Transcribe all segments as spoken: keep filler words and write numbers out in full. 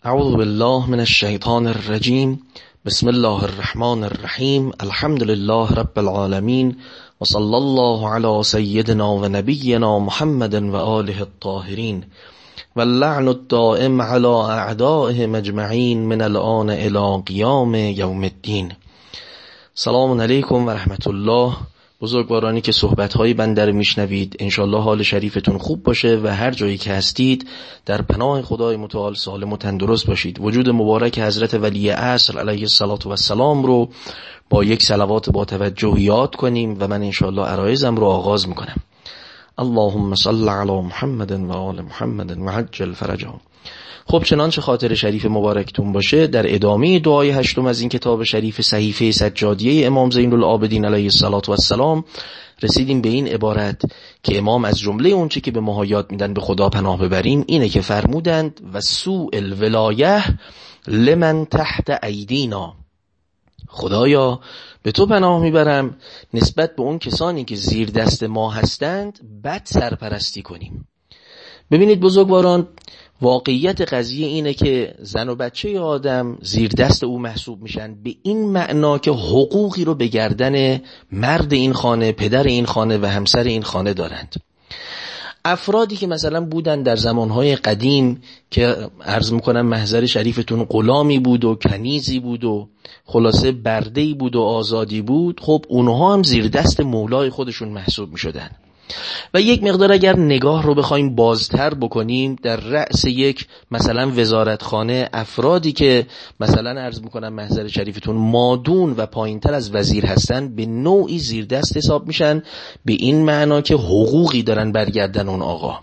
اعوذ بالله من الشیطان الرجیم. بسم الله الرحمن الرحیم. الحمد لله رب العالمین و صلی الله علی سیدنا و نبینا محمد و آله الطاهرین و اللعن الدائم علی اعدائهم اجمعین من الآن الی قیام یوم الدین. سلام علیکم و رحمت الله. بزرگوارانی که صحبت‌های بنده رو میشنوید، انشالله حال شریفتون خوب باشه و هر جایی که هستید در پناه خدای متعال سالم و تندرست باشید. وجود مبارک حضرت ولی عصر علیه الصلاة و السلام رو با یک صلوات با توجه یاد کنیم و من انشالله عرایزم رو آغاز میکنم. اللهم صل علی محمد و آل محمد و عجل فرجهم. خب چنانچه خاطر شریف مبارکتون باشه، در ادامه دعای هشتم از این کتاب شریف صحیفه سجادیه امام زین العابدین علیه الصلاة و السلام رسیدیم به این عبارت که امام از جمله اون چی که به ما یاد میدن به خدا پناه ببریم اینه که فرمودند و سوء الولایه لمن تحت ایدینا. خدایا به تو پناه میبرم نسبت به اون کسانی که زیر دست ما هستند بد سرپرستی کنیم. ببینید بزرگواران، واقعیت قضیه اینه که زن و بچه آدم زیر دست او محسوب میشن، به این معنا که حقوقی رو به گردن مرد این خانه، پدر این خانه و همسر این خانه دارند. افرادی که مثلا بودن در زمانهای قدیم که عرض میکنم محضر شریفتون غلامی بود و کنیزی بود و خلاصه بردهی بود و آزادی بود، خب اونها هم زیر دست مولای خودشون محسوب میشدن. و یک مقدار اگر نگاه رو بخوایم بازتر بکنیم، در رأس یک مثلا وزارتخانه افرادی که مثلا عرض میکنم محضر شریفتون مادون و پایینتر از وزیر هستن به نوعی زیر دست حساب میشن، به این معنا که حقوقی دارن برگردن اون آقا.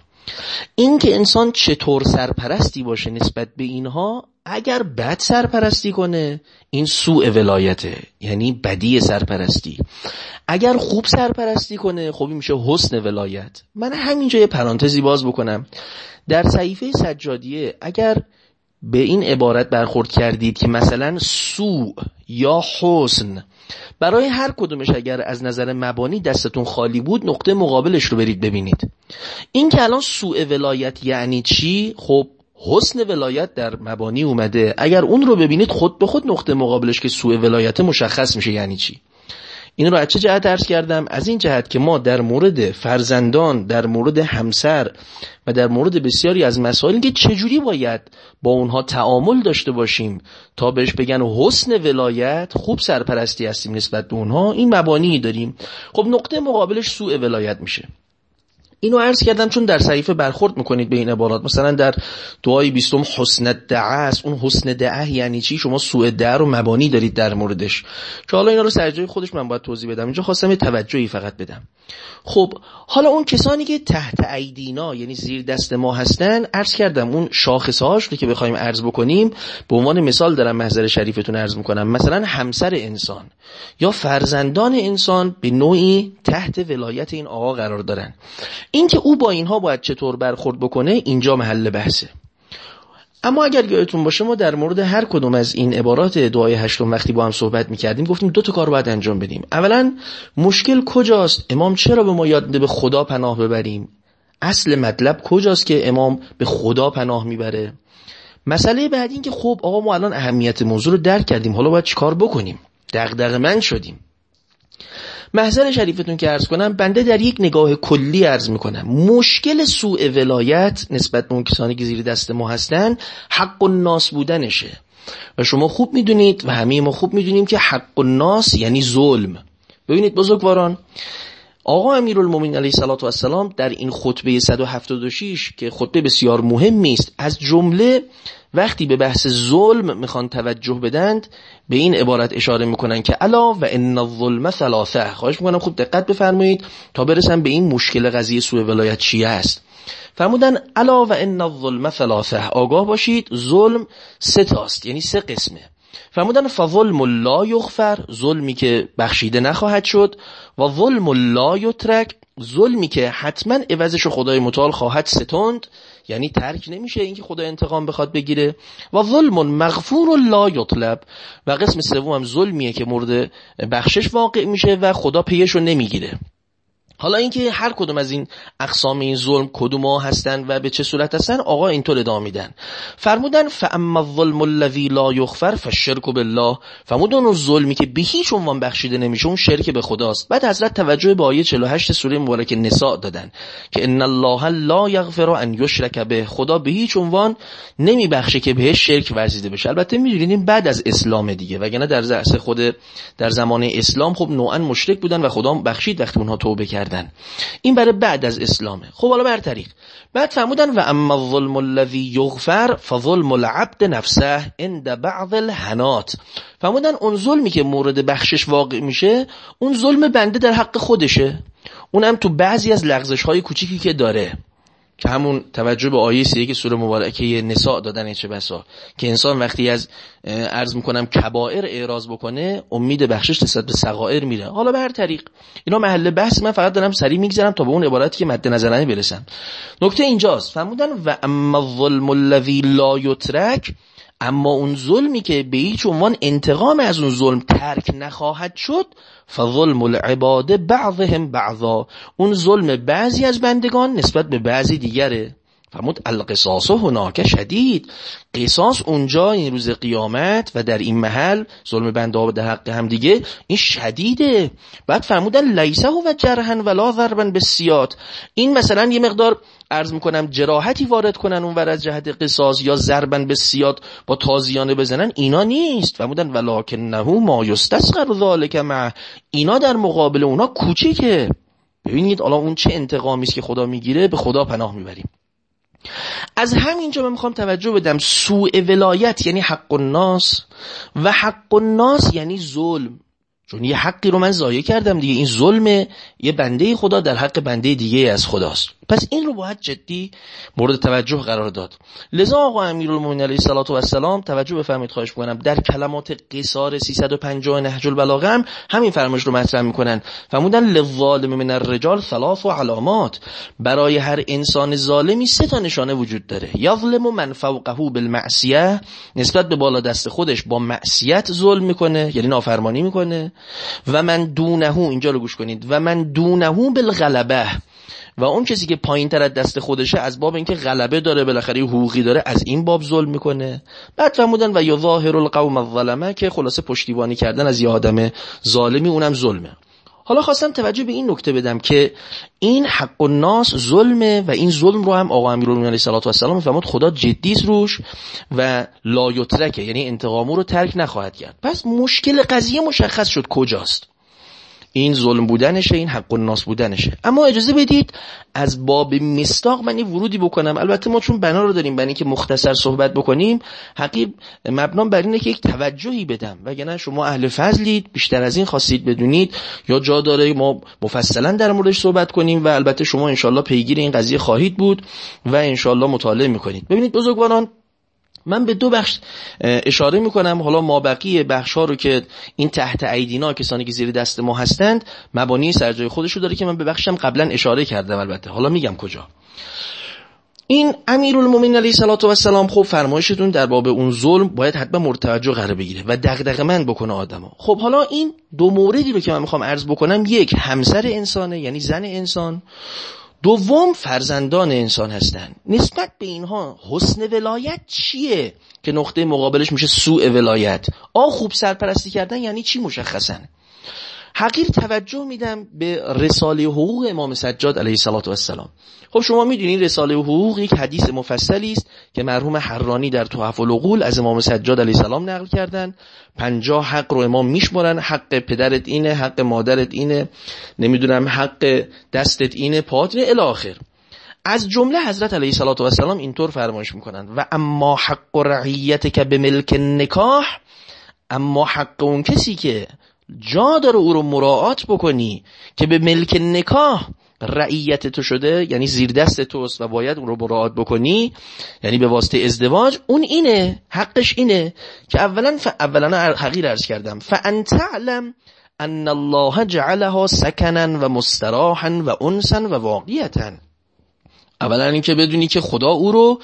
این که انسان چطور سرپرستی باشه نسبت به اینها، اگر بد سرپرستی کنه این سوء ولایته، یعنی بدی سرپرستی. اگر خوب سرپرستی کنه خب میشه حسن ولایت. من همینجا یه پرانتزی باز بکنم. در صحیفه سجادیه اگر به این عبارت برخورد کردید که مثلا سوء یا حسن، برای هر کدومش اگر از نظر مبانی دستتون خالی بود نقطه مقابلش رو برید ببینید. این که الان سوء ولایت یعنی چی؟ خب حسن ولایت در مبانی اومده، اگر اون رو ببینید خود به خود نقطه مقابلش که سوء ولایت مشخص میشه یعنی چی. این رو از چه جهت عرض کردم؟ از این جهت که ما در مورد فرزندان، در مورد همسر و در مورد بسیاری از مسائلی که چجوری باید با اونها تعامل داشته باشیم تا بهش بگن حسن ولایت، خوب سرپرستی هستیم نسبت به اونها، این مبانی داریم. خب نقطه مقابلش سوء ولایت میشه. اینو عرض کردم چون در صحیفه برخورد میکنید به این عبارات. مثلا در دعای بیستم حسن الدعه است. اون حسن دعه یعنی چی؟ شما سوء دعه رو مبانی دارید در موردش که حالا اینا رو سر جای خودش من باید توضیح بدم، اینجا خواستم یه توجهی فقط بدم. خب حالا اون کسانی که تحت ایدینا یعنی زیر دست ما هستن، عرض کردم اون شاخصهاش رو که بخوایم عرض بکنیم به عنوان مثال دارم محضر شریفتون عرض میکنم. مثلا همسر انسان یا فرزندان انسان به نوعی تحت ولایت این آقا قرار دارن. این که او با اینها باید چطور برخورد بکنه اینجا محل بحثه. اما اگر یادتون باشه ما در مورد هر کدوم از این عبارات دعای هشتم وقتی با هم صحبت میکردیم گفتیم دو تا کار باید انجام بدیم. اولا مشکل کجاست؟ امام چرا به ما یاد میده به خدا پناه ببریم؟ اصل مطلب کجاست که امام به خدا پناه میبره؟ مسئله بعد این که خب آقا ما الان اهمیت موضوع رو درک کردیم، حالا باید چیکار بکنیم؟ دغدغه‌مند شدیم. محضر شریفتون که عرض کنم، بنده در یک نگاه کلی عرض میکنم مشکل سوء ولایت نسبت به اون کسانی که زیر دست ما هستن حق الناس بودنشه. و شما خوب میدونید و همه ما خوب میدونیم که حق الناس یعنی ظلم. ببینید بزرگواران، آقا امیرالمومنین علیه الصلاة و السلام در این خطبه صد و هفتاد و شش که خطبه بسیار مهمی است، از جمله وقتی به بحث ظلم میخوان توجه بدند به این عبارت اشاره میکنن که الا و ان الظلم ثلاثه. خواهش میکنم خوب دقت بفرمایید تا برسم به این مشکل قضیه سوء ولایت چیه است. فرمودن الا و ان الظلم ثلاثه، آگاه باشید ظلم سه تاست، یعنی سه قسمه. فرمودن فظلم لا یغفر، ظلمی که بخشیده نخواهد شد، و ظلم لا یترک، ظلمی که حتما عوضش خدای متعال خواهد ستوند، یعنی ترک نمیشه اینکه خدا انتقام بخواد بگیره، و ظلم مغفور لا یطلب، و قسم سوم هم ظلمیه که مورد بخشش واقع میشه و خدا پیش رو نمیگیره. حالا اینکه هر کدوم از این اقسام این ظلم کدوما هستن و به چه صورت هستن، آقا اینطور ادامه میدن. فرمودن فاما الظلم الذی لا یغفر فالشرک بالله، فرمودن اون ظلمی که به هیچ عنوان بخشیده نمیشه اون شرک به خداست. بعد حضرت توجه به آیه چهل و هشت سوره مبارکه نساء دادن که ان الله لا یغفر ان یشرک به، خدا به هیچ عنوان نمیبخشه که بهش شرک ورزیده بشه. البته میدونید بعد از اسلام دیگه، وگرنه در زعس خود در زمان اسلام خب نوعا مشرک بودن و خدا بخشید وقتی اونها توبه کردن. این برای بعد از اسلامه. خب حالا بر طریق بعد فرمودن و اما الظلم الذی یغفر فظلم العبد نفسه عند بعض الحنات، فرمودن اون ظلمی که مورد بخشش واقع میشه اون ظلم بنده در حق خودشه، اونم تو بعضی از لغزش های کوچیکی که داره، که همون توجه به آیه سی که سوره مبارکه نساء دادن چه بسا که انسان وقتی از عرض میکنم کبائر اعراض بکنه امید بخشش نسبت به صغائر میره. حالا به هر طریق اینا محل بحث، من فقط دارم سریع میگذرم تا به اون عبارتی که مد نظرمه برسم. نکته اینجاست، فرمودن و اما الظلم الذی لا یترک، اما اون ظلمی که به هیچ عنوان انتقام از اون ظلم ترک نخواهد شد فظلم العباد بعضهم بعضا، اون ظلم بعضی از بندگان نسبت به بعضی دیگره. فرمود القصاص هناک شدید، قصاص اونجا این روز قیامت و در این محل ظلم بنده ها در حق هم دیگه این شدیده. بعد فرمودن لیسه و جرحن ولا ضربا بالسیاط، این مثلا یه مقدار عرض میکنم جراحتی وارد کنن اونور از جهت قصاص یا ضربا بالسیاط با تازیانه بزنن، اینا نیست. فرمودن ولکنه ما یستصغر ذلک مع، اینا در مقابل اونا کوچیکه. ببینید حالا اون چه انتقامی است که خدا میگیره، به خدا پناه میبریم. از همینجا من میخوام توجه بدم سوء ولایت یعنی حق الناس و حق الناس یعنی ظلم، چون یه حقی رو من ضایع کردم دیگه، این ظلم یه بنده خدا در حق بنده دیگه از خداست. پس این رو باید جدی مورد توجه قرار داد. لذا آقا امیرالمومنین علیه الصلوة و السلام توجه بفرمایید خواهش می‌کنم، در کلمات قصار سیصد و پنجاه نهج البلاغه هم همین فرمایش رو مطرح می‌کنن. فرمودن للظالم من الرجال ثلاث علامات، برای هر انسان ظالمی سه تا نشانه وجود داره. یظلم من فوقه بالمعصیه، نسبت به بالا دست خودش با معصیت ظلم میکنه یعنی نافرمانی میکنه. و من دونه، اینجا رو گوش کنید، و من دونه بالغلبه، و اون کسی که پایین تر از دست خودشه از باب اینکه غلبه داره بالاخره حقوقی داره از این باب ظلم میکنه. بعد فرمودن و یظاهر القوم الظلمه، که خلاصه پشتیبانی کردن از یه آدم ظالمی اونم ظلمه. حالا خواستم توجه به این نکته بدم که این حق الناس ظلمه و این ظلم رو هم آقا امیرالمومنین علیه الصلوة و السلام فرمود خدا جدی است روش و لا یترکه، یعنی انتقامو رو ترک نخواهد کرد. پس مشکل قضیه مشخص شد کجاست، این ظلم بودنشه، این حق الناس بودنشه. اما اجازه بدید از باب مصداق من یه ورودی بکنم. البته ما چون بنا رو داریم برای اینکه مختصر صحبت بکنیم، حقیقت مبنام بر اینه که یک توجهی بدم، وگرنه شما اهل فضلید بیشتر از این خواستید بدونید یا جا داره ما مفصلا در موردش صحبت کنیم و البته شما انشالله پیگیر این قضیه خواهید بود و انشالله مطالعه میکنید. ببینید بزرگواران، من به دو بخش اشاره میکنم، حالا ما بقیه بخش ها رو که این تحت ایدینا کسانی که زیر دست ما هستند مبانی سرجای خودش رو داره که من به بخشم قبلا اشاره کردم، البته حالا میگم کجا. این امیرالمومنین علیه الصلوة و السلام خب فرمایشتون در باب اون ظلم باید حتما مورد توجه قرار بگیره و دغدغه‌مند بکنه آدمو. خب حالا این دو موردی رو که من میخوام عرض بکنم، یک همسر انسانه یعنی زن انسان، دوم فرزندان انسان هستن. نسبت به اینها حسن ولایت چیه که نقطه مقابلش میشه سوء ولایت؟ آ خوب سرپرستی کردن یعنی چی مشخصا؟ حقیر توجه میدم به رساله حقوق امام سجاد علیه الصلوة و السلام. خب شما میدونید رساله حقوق یک حدیث مفصلی است که مرحوم حرانی در تحف العقول از امام سجاد علیه السلام نقل کردن. پنجاه حق رو امام میشمارن، حق پدرت اینه، حق مادرت اینه، نمیدونم حق دستت اینه، پات اینه الی آخر. از جمله حضرت علیه الصلوة و السلام اینطور فرمایش میکنن و اما حق رعیتک بملک النکاح، اما حق اون کسی که جا داره او رو مراعات بکنی که به ملک نکاح رعیت تو شده، یعنی زیر دست توست و باید اون رو مراعات بکنی، یعنی به واسطه ازدواج، اون اینه، حقش اینه که اولا ف... اولا حقیر عرض کردم فان تعلم ان الله جعلها سکنا و مستراحا و انسا و واقیتا. اولا این که بدونی که خدا او رو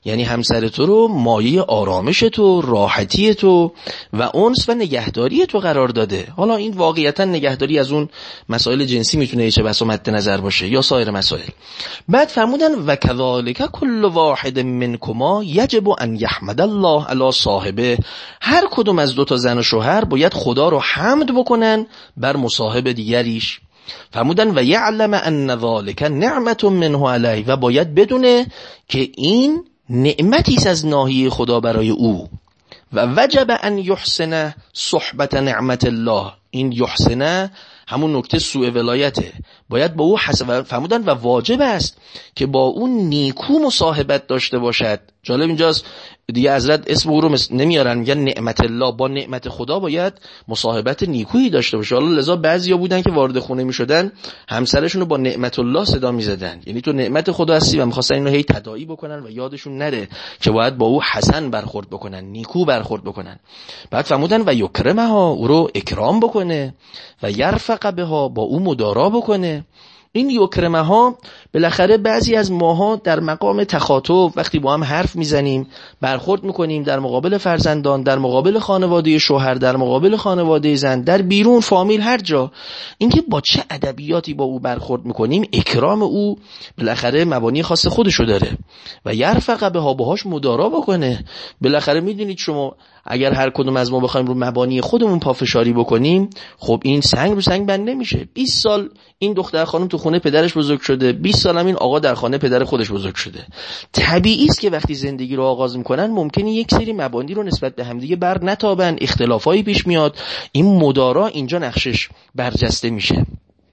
یعنی همسر تو رو مایه آرامش تو، راحتی تو و انس و نگهداری تو قرار داده. حالا این واقعیتا نگهداری از اون مسائل جنسی میتونه چه بسا مد نظر باشه یا سایر مسائل. بعد فرمودن و کذالک کل واحد منکما یجب ان یحمد الله علی صاحبه، هر کدوم از دو تا زن و شوهر باید خدا رو حمد بکنن بر مصاحب دیگریش. فرمودن و یعلم ان ذالک نعمت منه علیه، و باید بدونه که این نعمتی است از ناحیه خدا برای او. و وجب ان یحسن صحبت نعمت الله، این یحسن همون نکته سوء ولایته، باید با او حسب. فرمودن و واجب است که با اون نیکو مصاحبت داشته باشد. جالب اینجاست دیگه حضرت اسم او رو نمیارن، میگن نعمت الله، با نعمت خدا باید مصاحبت نیکویی داشته باشه. حالا لذا بعضیا بودن که وارد خونه میشدن همسرشون رو با نعمت الله صدا میزدن، یعنی تو نعمت خدا هستی، و میخواستن اینو هی تداعی بکنن و یادشون نره که باید با او حسن برخورد بکنن، نیکو برخورد بکنن. بعد فرمودن و یکرمها، او رو اکرام بکنه، و یرفق بها، با او مدارا بکنه. این یکرمه ها بالاخره بعضی از ماها در مقام تخاطب وقتی با هم حرف میزنیم، برخورد میکنیم در مقابل فرزندان، در مقابل خانواده شوهر، در مقابل خانواده زن، در بیرون فامیل، هر جا، اینکه با چه ادبیاتی با او برخورد میکنیم، اکرام او بالاخره مبانی خاص خودشو داره. و یرفق بها، باهاش مدارا بکنه. بالاخره میدونید شما اگر هر کدوم از ما بخوایم رو مبانی خودمون پافشاری بکنیم، خب این سنگ رو سنگ بند نمیشه. بیست سال این دختر خانم تو خونه پدرش بزرگ شده، بیست سال هم این آقا در خانه پدر خودش بزرگ شده. طبیعی است که وقتی زندگی رو آغاز میکنن ممکنه یک سری مبانی رو نسبت به همدیگه بر نتابن، اختلافایی پیش میاد. این مدارا اینجا نقشش برجسته میشه.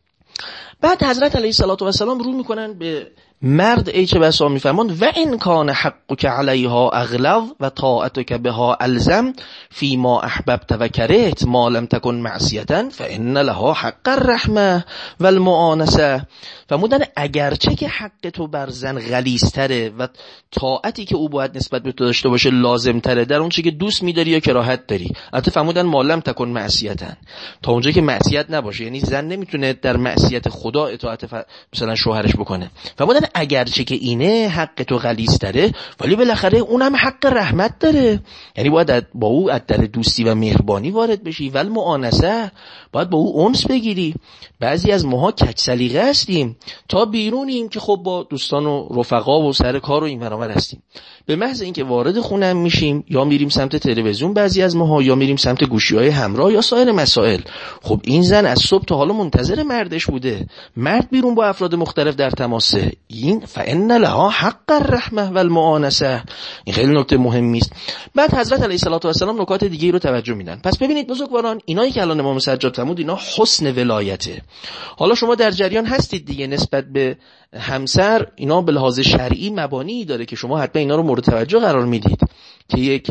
بعد حضرت علیه السلام رو میکنن به مرد، ای چه بسا میفرمان و ان کان حقک علیها اغلظ و طاعتک بها الزم فیما احببت و کرهت ما لم تکن معصیتا فان لها حق الرحمه و المؤانسه. فرمودن اگرچه که حق تو بر زن غلیظ‌تره و طاعتی که او باید نسبت به تو داشته باشه لازم‌تره در اون چیزی که دوست می‌داری یا کراهت داری، البته فرمودن ما لم تکن معصیتا، تا اونجایی که معصیت نباشه، یعنی زن نمیتونه در معصیت خدا اطاعت ف... مثلا شوهرش بکنه. فرمودن اگرچه که اینه حق تو غلیظ‌تره، ولی بالاخره اونم حق رحمت داره، یعنی باید با او از در دوستی و مهربانی وارد بشی. ول مؤانسه، باید با او انس بگیری. بعضی از ماها کج سلیقه هستیم، تا بیرونیم که خب با دوستان و رفقا و سر کار و این ور هستیم، به محض اینکه وارد خونم میشیم یا میریم سمت تلویزیون بعضی از ماها، یا میریم سمت گوشی‌های همراه یا سایر مسائل، خب این زن از صبح تا حالا منتظر مردش بوده، مرد بیرون با افراد مختلف در تماسه، این فإن لها حق الرحمه و المؤانسه. این خیلی نکته مهمی است. بعد حضرت علیه السلام نکات دیگه رو توجه میدن. پس ببینید بزرگواران، اینایی که الان امام سجاد فرمود اینا حسن ولایته. حالا شما در جریان هستید دیگه، نسبت به همسر اینا به لحاظ شرعی مبانی داره که شما حتما اینا رو مورد توجه قرار میدید که یک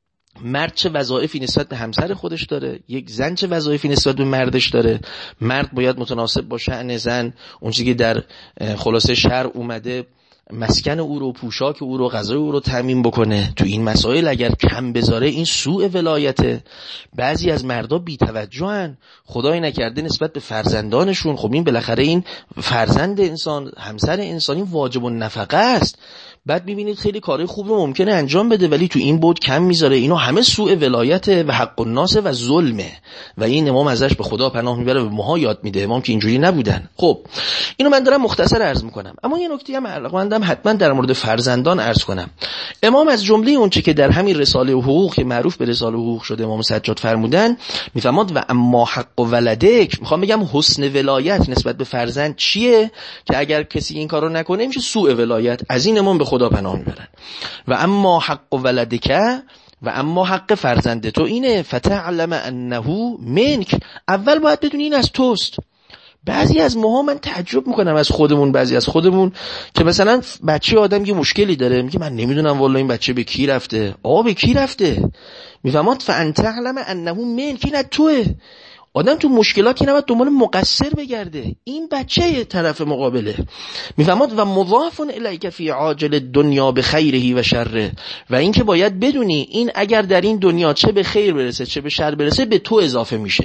مرد چه وظایفی نسبت به همسر خودش داره، یک زن چه وظایفی نسبت به مردش داره. مرد باید متناسب با شأن زن، اون چیزی که در خلاصه شرع اومده، مسکن او رو، پوشاک او رو، غذای او رو تامین بکنه. تو این مسائل اگر کم بذاره این سوء ولایته. بعضی از مردا بی‌توجهن، خدای نکرده نسبت به فرزندانشون، خب این بالاخره این فرزند انسان، همسر انسانی واجب النفقه است. بعد میبینید خیلی کارهای خوب رو ممکنه انجام بده ولی تو این بود کم میذاره. اینو همه سوء ولایته و حق الناس و ظلمه و این امام ازش به خدا پناه میبره، به ماها یاد میده، امام که اینجوری نبودن. خب اینو من دارم مختصر عرض میکنم، اما یه نکته هم علاقه‌مندم حتما در مورد فرزندان عرض کنم. امام از جمله اون چه که در همین رساله حقوق که معروف به رساله حقوق شده امام سجاد فرمودن، میفرماد و اما حق ولدک، میخوام بگم حسن ولایت نسبت به فرزند چیه که اگر کسی این کارو نکنه میشه سوء ولایت. از این امام به خدا پناه میبرن. و اما حق ولدک، و اما حق فرزند تو اینه فتعلم انه منک، اول باید بدونی این از توست. بعضی از ماها من تعجب میکنم از خودمون، بعضی از خودمون که مثلا بچه آدم یه مشکلی داره میگه من نمیدونم والله این بچه به کی رفته. آقا به کی رفته؟ میفهمد فان تعلم انه منک، این از توه. آدم تو مشکلاتی نباید دنبال مقصر بگرده، این بچه طرف مقابله. میفهمد و مضاف الیک فی عاجل دنیا به خیره و شره، و این که باید بدونی این اگر در این دنیا چه به خیر برسه چه به شر برسه به تو اضافه میشه.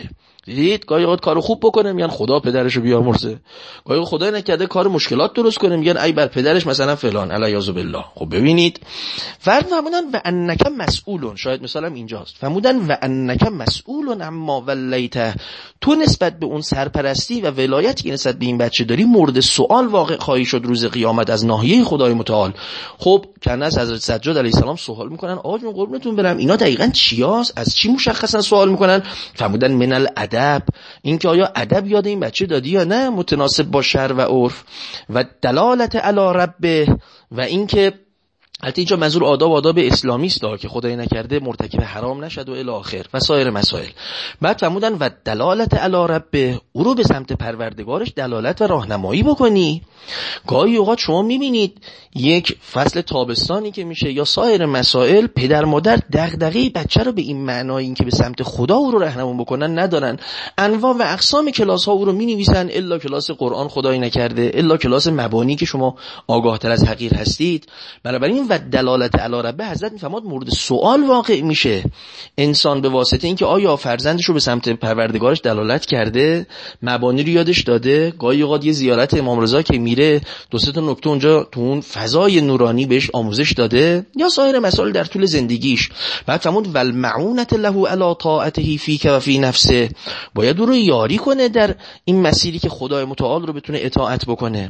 دیدید گاهی اوقات کارو خوب بکنه میگن خدا پدرشو بیامرزه، گاهی خدای نکرده کار مشکلات درست کنه میگن ای بر پدرش مثلا فلان الیاذ بالله. خب ببینید فرد فرمودن و انک مسئولون، شاید مثلا اینجاست، فرمودن و انک مسئولون اما ولیته، تو نسبت به اون سرپرستی و ولایتی که نسبت به این بچه داری مورد سوال واقع خواهی شد روز قیامت از ناحیه خدای متعال. خب کنه از حضرت سجاد علیه السلام سوال میکنن آقا جون قربونتون برم اینا دقیقاً چیاست، از چی مشخصا سوال میکنن؟ فرمودن من الادب، این که آیا ادب یاد این بچه دادی یا نه متناسب با شرع و عرف، و دلالت علی ربه، و این که البته اینجا منظور آداب آداب اسلامی است که خدای نکرده مرتکب حرام نشد و الی آخر و سایر مسائل. بعد فرمودن و دلالت علی ربه، او رو به سمت پروردگارش دلالت و راهنمایی بکنی. گاهی اوقات شما میبینید یک فصل تابستانی که میشه یا سایر مسائل پدر مادر دغدغه بچه رو به این معنای این که به سمت خدا او رو راهنمون بکنن ندارن، انواع و اقسام کلاس ها او رو مینویسن، الا کلاس قرآن خدای نکرده، الا کلاس مبانی که شما آگاه تر از حقیر هستید. بنابراین و دلالت علی ربه حضرت میفرماد مورد سوال واقع میشه انسان به واسطه اینکه آیا فرزندش رو به سمت پروردگارش دلالت کرده، مبانی رو یادش داده. گاهی اوقات یه زیارت امام رضا که میره دو سه تا نکته اونجا تو اون فضای نورانی بهش آموزش داده، یا سایر مسائل در طول زندگیش. بعد فرمود والمعونت له علی طاعته فیک و فی نفسه، باید او رو یاری کنه در این مسیری که خدای متعال رو بتونه اطاعت بکنه.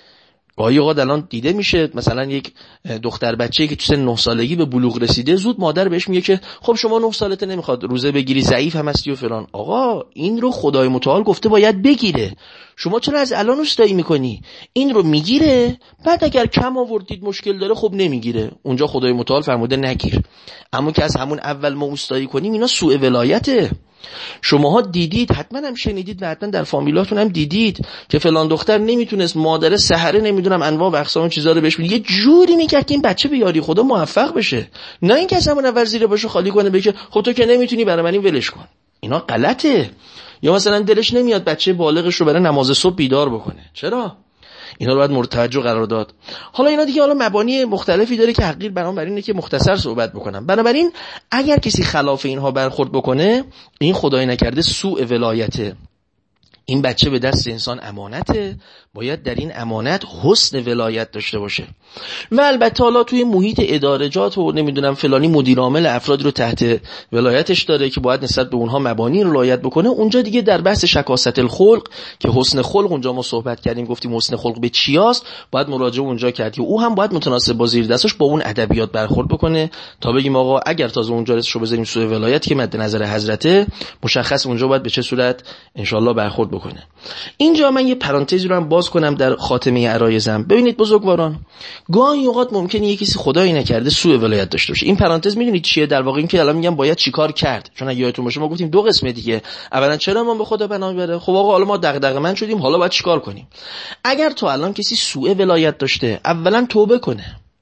گاهی اوقات الان دیده میشه مثلا یک دختر بچه‌ای که تو سن نه سالگی به بلوغ رسیده، زود مادر بهش میگه که خب شما نه سالته نمیخواد روزه بگیری، ضعیف هم هستی و فلان. آقا این رو خدای متعال گفته باید بگیره، شما چرا از الان استایی میکنی؟ این رو میگیره، بعد اگر کم آوردید مشکل داره خب نمیگیره، اونجا خدای متعال فرموده نگیر. اما که از همون اول ما استایی کنیم اینا سوء ولایته. شماها دیدید، حتما هم شنیدید و حتما در فامیلاتون هم دیدید که فلان دختر نمیتونست مادر سحره نمیدونم انواع و اقسام چیزا رو بهش بده، یه جوری میکرد که این بچه به یاری خدا موفق بشه، نه اینکه از همون اول زیر باشو خالی کنه بگه خب تو که نمیتونی برای من این ولش کن. اینا غلطه. یا مثلا دلش نمیاد بچه بالغش رو برای نماز صبح بیدار بکنه، چرا؟ اینا رو باید مورد توجه قرار داد. حالا اینا دیگه حالا مبانی مختلفی داره که حقیر بنابراین اینه که مختصر صحبت بکنم. بنابراین اگر کسی خلاف اینها برخورد بکنه، این خدای نکرده سوء ولایته. این بچه به دست انسان امانته، باید در این امانت حسن ولایت داشته باشه. و البته حالا توی محیط ادارجات و نمیدونم فلانی مدیر عامل افراد رو تحت ولایتش داره که باید نسبت به اونها مبانی رو رعایت بکنه. اونجا دیگه در بحث شکاست الخلق که حسن خلق اونجا ما صحبت کردیم، گفتیم حسن خلق به چیاست، باید مراجعه اونجا کرد که او هم باید متناسب با زیر دستش با اون ادبیات برخورد بکنه تا بگیم آقا اگر تازه اونجا رسو بذاریم سوء ولایت که مد نظر حضرت مشخص اونجا باید به چه صورت ان شاء الله برخورد بکنه. اینجا من یه پرانتزی رو هم باز کنم در خاتمه عرایزم. ببینید بزرگواران، گاهی اوقات ممکنه یه کسی خدایی نکرده سوء ولایت داشته باشه. این پرانتز میدونید چیه در واقع؟ این که الان میگم باید چیکار کرد، چون اگه یادتون باشه ما گفتیم دو قسمه دیگه. اولا چرا ما به خدا پناه ببره، خب آقا حالا ما دغدغه‌مند شدیم، حالا باید چیکار کنیم؟ اگر تو الان کسی سوء ولایت داشته، اولا توبه کنه.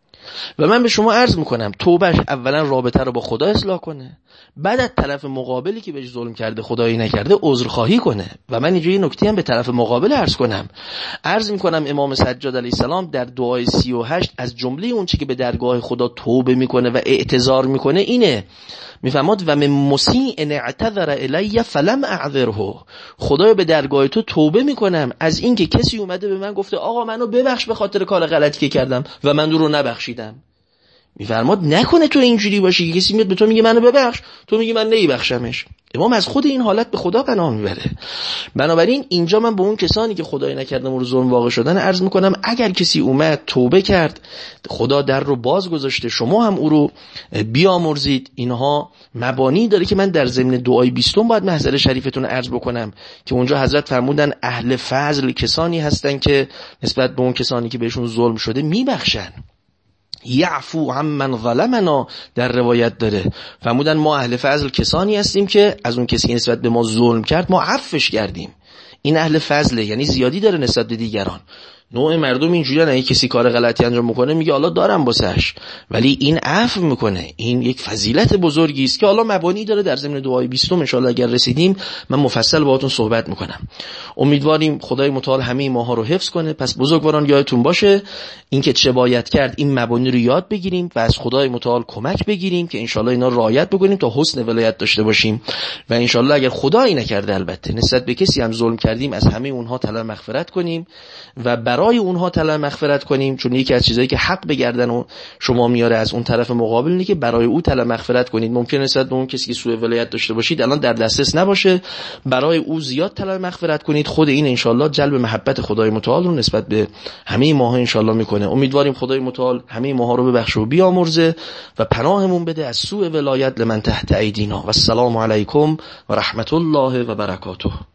و من به شما عرض میکنم توبهش اولا رابطه رو با خدا اصلاح کنه، بعد از طرف مقابلی که بهش ظلم کرده خدایی نکرده عذرخواهی کنه. و من اینجا یه نکته هم به طرف مقابل عرض کنم. عرض میکنم امام سجاد علیه السلام در دعای سی و هشت از جمله اون چی که به درگاه خدا توبه میکنه و اعتذار میکنه اینه، میفهمد و من مسیء اعتذر الی فلم اعذره، خدایا به درگاه تو توبه میکنم از این که کسی اومده به من گفته آقا منو ببخش به خاطر کار غلطی که کردم و من رو نبخشیدم. میفرماد نکنه تو اینجوری باشی که کسی میاد به تو میگه منو ببخش، تو میگی من نمیبخشمش. امام از خود این حالت به خدا پناه میبره. بنابراین اینجا من به اون کسانی که خدای نکرده مورد ظلم واقع شدن عرض میکنم اگر کسی اومد توبه کرد، خدا در رو باز گذاشته، شما هم او رو بیامرزید. اینها مبانی داره که من در ضمن دعای بیستم باید محضر شریفتون عرض بکنم که اونجا حضرت فرمودن اهل فضل کسانی هستن که نسبت به اون کسانی که بهشون ظلم شده میبخشن. یعفو عمن ظلمنا در روایت داره، فرمودن ما اهل فضل کسانی هستیم که از اون کسی نسبت به ما ظلم کرد ما عفوش کردیم. این اهل فضله، یعنی زیادی داره نسبت به دیگران. نوع مردم اینجوریه، نه کسی کار غلطی انجام میکنه میگه الله دارم واسش، ولی این عفو میکنه. این یک فضیلت بزرگی است که الله مبانی داره. در ضمن دعای بیستم ان شاءالله اگر رسیدیم من مفصل باهاتون صحبت میکنم. امیدواریم خدای متعال همه ماها رو حفظ کنه. پس بزرگواران یادتون باشه اینکه چه باید کرد، این مبانی رو یاد بگیریم و از خدای متعال کمک بگیریم که ان شاءالله اینا رو رعایت بکنیم تا حسن ولایت داشته باشیم. و ان شاءالله اگر خدایی نکرده البته نسبت به کسی هم ظلم کردیم، از همه اونها طلب مغفرت کنیم و برای اونها طلب مغفرت کنیم، چون یکی از چیزایی که حق به گردن و شما میاره از اون طرف مقابل اینه که برای او طلب مغفرت کنید. ممکنه نسبت به اون کسی که سوء ولایت داشته باشید الان در دسترس نباشه، برای او زیاد طلب مغفرت کنید. خود این ان شاءالله جلب محبت خدای متعال رو نسبت به همه ماها ان شاءالله میکنه. امیدواریم خدای متعال همه ماها رو ببخشه و بیامرزه و پناهمون بده از سوء ولایت لمن تحت ایدینا. و السلام علیکم و رحمت الله و برکاته.